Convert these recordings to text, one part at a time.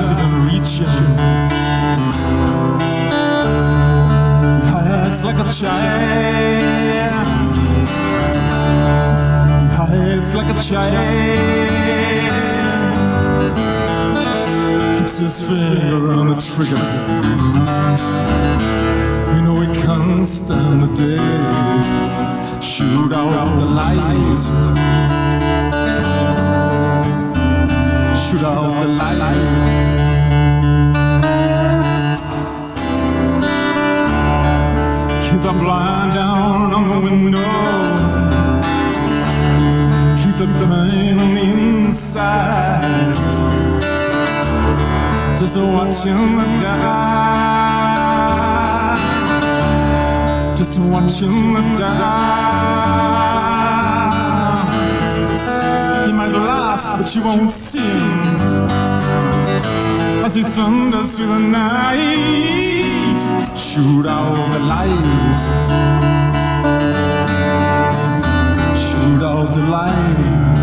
can't even reach him. He hides like a child. He hides like a child. Keeps his finger on the trigger. You know he can't stand the day. Shoot out the lights. Shoot out the lights. Keep the blind down on the window. Keep the pain on the inside. Just to watch him die. Just to watch him die. He might laugh, but you won't see him as he thunders through the night. Shoot out the lights. Shoot out the lights.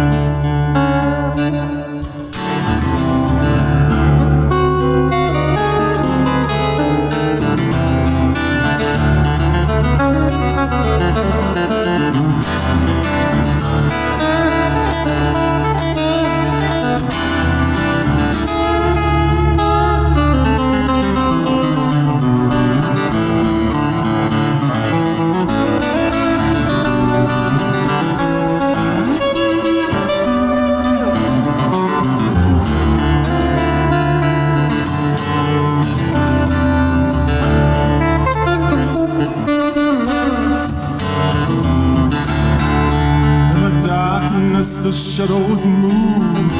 The shadows move.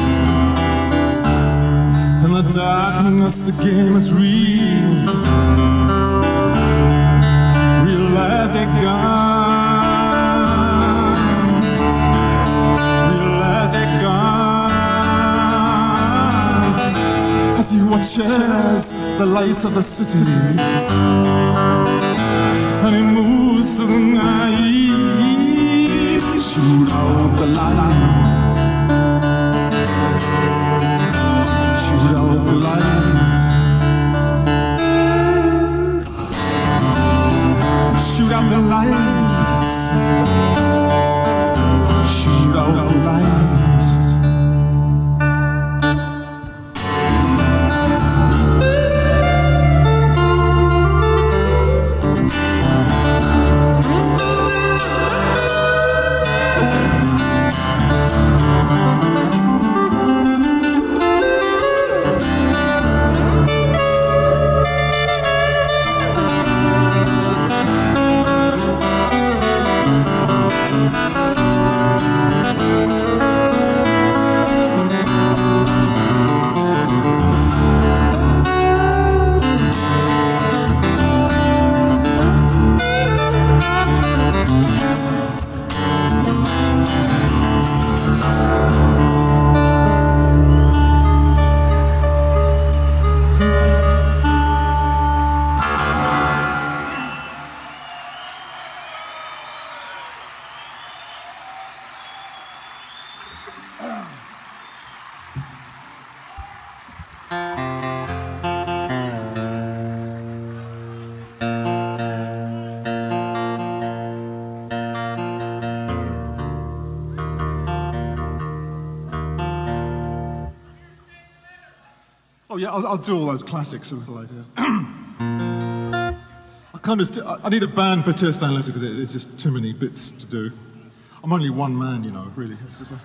In the darkness the game is real. Real as a gun. Real as a gun. As he watches the lights of the city, and he moves through the night. Shoot out the lights. Shoot out the lights. Shoot out the lights. Shoot out the lights. Oh yeah, I'll do all those classic simple ideas. I need a band for Tear Stained Letter because it's just too many bits to do. I'm only one man, you know, really. It's just like...